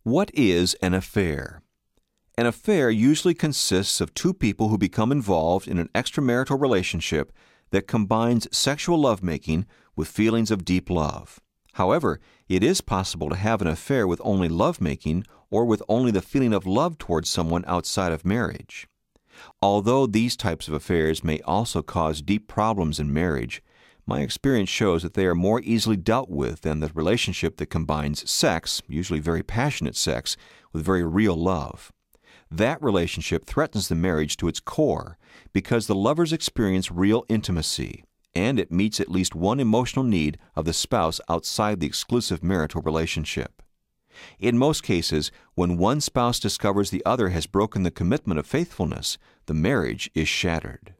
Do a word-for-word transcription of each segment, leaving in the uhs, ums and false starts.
What is an affair? An affair usually consists of two people who become involved in an extramarital relationship that combines sexual lovemaking with feelings of deep love. However, it is possible to have an affair with only lovemaking or with only the feeling of love towards someone outside of marriage. Although these types of affairs may also cause deep problems in marriage, my experience shows that they are more easily dealt with than the relationship that combines sex, usually very passionate sex, with very real love. That relationship threatens the marriage to its core because the lovers experience real intimacy, and it meets at least one emotional need of the spouse outside the exclusive marital relationship. In most cases, when one spouse discovers the other has broken the commitment of faithfulness, the marriage is shattered.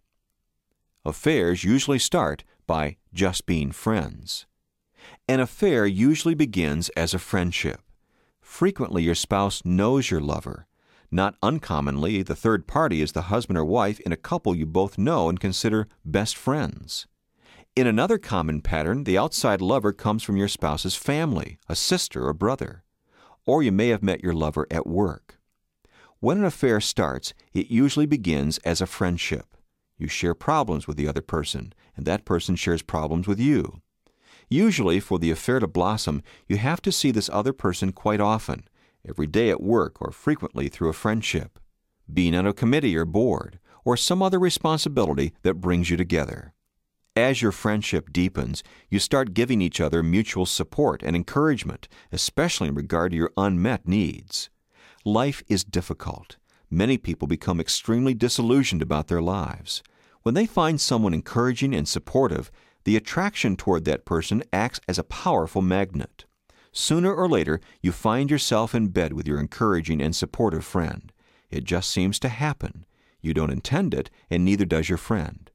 Affairs usually start by just being friends. An affair usually begins as a friendship. Frequently, your spouse knows your lover. Not uncommonly, the third party is the husband or wife in a couple you both know and consider best friends. In another common pattern, the outside lover comes from your spouse's family, a sister or brother. Or you may have met your lover at work. When an affair starts, it usually begins as a friendship. You share problems with the other person, and that person shares problems with you. Usually, for the affair to blossom, you have to see this other person quite often, every day at work or frequently through a friendship, being on a committee or board, or some other responsibility that brings you together. As your friendship deepens, you start giving each other mutual support and encouragement, especially in regard to your unmet needs. Life is difficult. Many people become extremely disillusioned about their lives. When they find someone encouraging and supportive, the attraction toward that person acts as a powerful magnet. Sooner or later, you find yourself in bed with your encouraging and supportive friend. It just seems to happen. You don't intend it, and neither does your friend.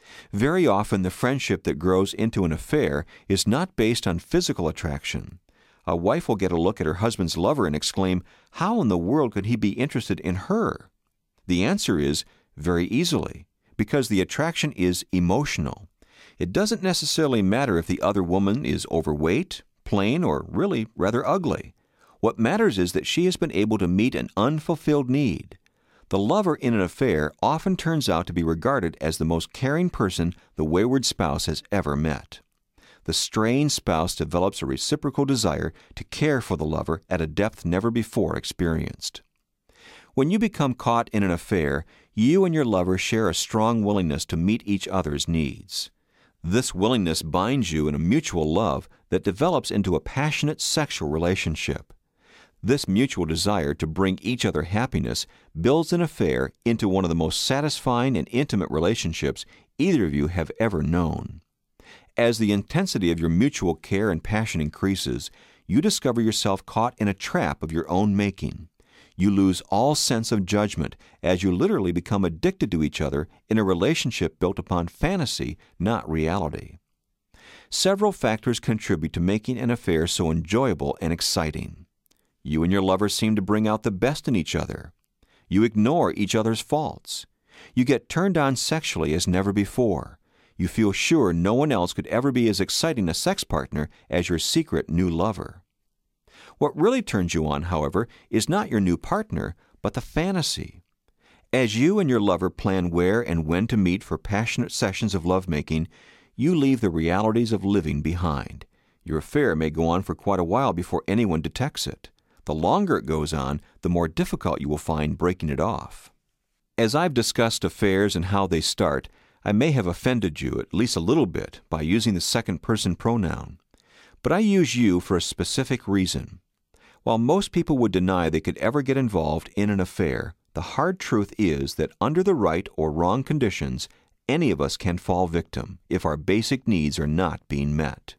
Very often, the friendship that grows into an affair is not based on physical attraction. A wife will get a look at her husband's lover and exclaim, "How in the world could he be interested in her?" The answer is, very easily, because the attraction is emotional. It doesn't necessarily matter if the other woman is overweight, plain, or really rather ugly. What matters is that she has been able to meet an unfulfilled need. The lover in an affair often turns out to be regarded as the most caring person the wayward spouse has ever met. The strained spouse develops a reciprocal desire to care for the lover at a depth never before experienced. When you become caught in an affair, you and your lover share a strong willingness to meet each other's needs. This willingness binds you in a mutual love that develops into a passionate sexual relationship. This mutual desire to bring each other happiness builds an affair into one of the most satisfying and intimate relationships either of you have ever known. As the intensity of your mutual care and passion increases, you discover yourself caught in a trap of your own making. You lose all sense of judgment as you literally become addicted to each other in a relationship built upon fantasy, not reality. Several factors contribute to making an affair so enjoyable and exciting. You and your lover seem to bring out the best in each other. You ignore each other's faults. You get turned on sexually as never before. You feel sure no one else could ever be as exciting a sex partner as your secret new lover. What really turns you on, however, is not your new partner, but the fantasy. As you and your lover plan where and when to meet for passionate sessions of lovemaking, you leave the realities of living behind. Your affair may go on for quite a while before anyone detects it. The longer it goes on, the more difficult you will find breaking it off. As I've discussed affairs and how they start, I may have offended you at least a little bit by using the second-person pronoun. But I use you for a specific reason. While most people would deny they could ever get involved in an affair, the hard truth is that under the right or wrong conditions, any of us can fall victim if our basic needs are not being met.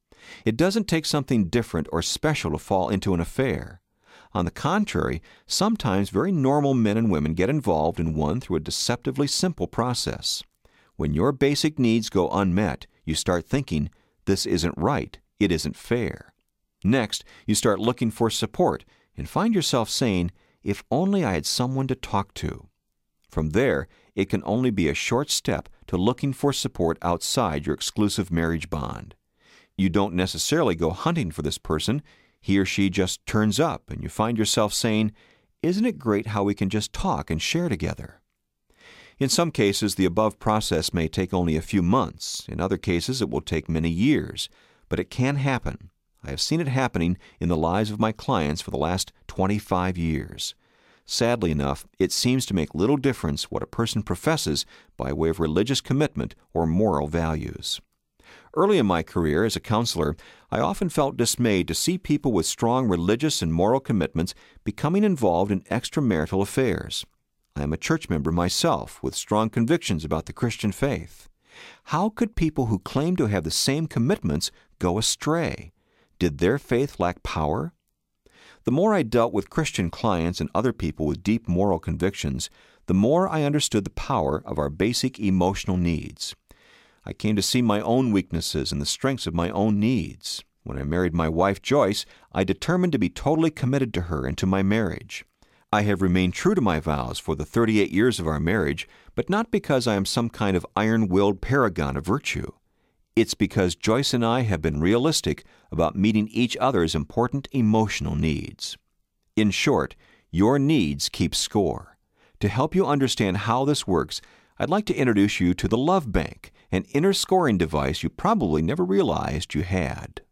It doesn't take something different or special to fall into an affair. On the contrary, sometimes very normal men and women get involved in one through a deceptively simple process. When your basic needs go unmet, you start thinking, this isn't right, it isn't fair. Next, you start looking for support and find yourself saying, if only I had someone to talk to. From there, it can only be a short step to looking for support outside your exclusive marriage bond. You don't necessarily go hunting for this person. He or she just turns up, and you find yourself saying, "Isn't it great how we can just talk and share together?" In some cases, the above process may take only a few months. In other cases, it will take many years. But it can happen. I have seen it happening in the lives of my clients for the last twenty-five years. Sadly enough, it seems to make little difference what a person professes by way of religious commitment or moral values. Early in my career as a counselor, I often felt dismayed to see people with strong religious and moral commitments becoming involved in extramarital affairs. I am a church member myself with strong convictions about the Christian faith. How could people who claim to have the same commitments go astray? Did their faith lack power? The more I dealt with Christian clients and other people with deep moral convictions, the more I understood the power of our basic emotional needs. I came to see my own weaknesses and the strengths of my own needs. When I married my wife Joyce, I determined to be totally committed to her and to my marriage. I have remained true to my vows for the thirty-eight years of our marriage, but not because I am some kind of iron-willed paragon of virtue. It's because Joyce and I have been realistic about meeting each other's important emotional needs. In short, your needs keep score. To help you understand how this works, I'd like to introduce you to the Love Bank, an inner scoring device you probably never realized you had.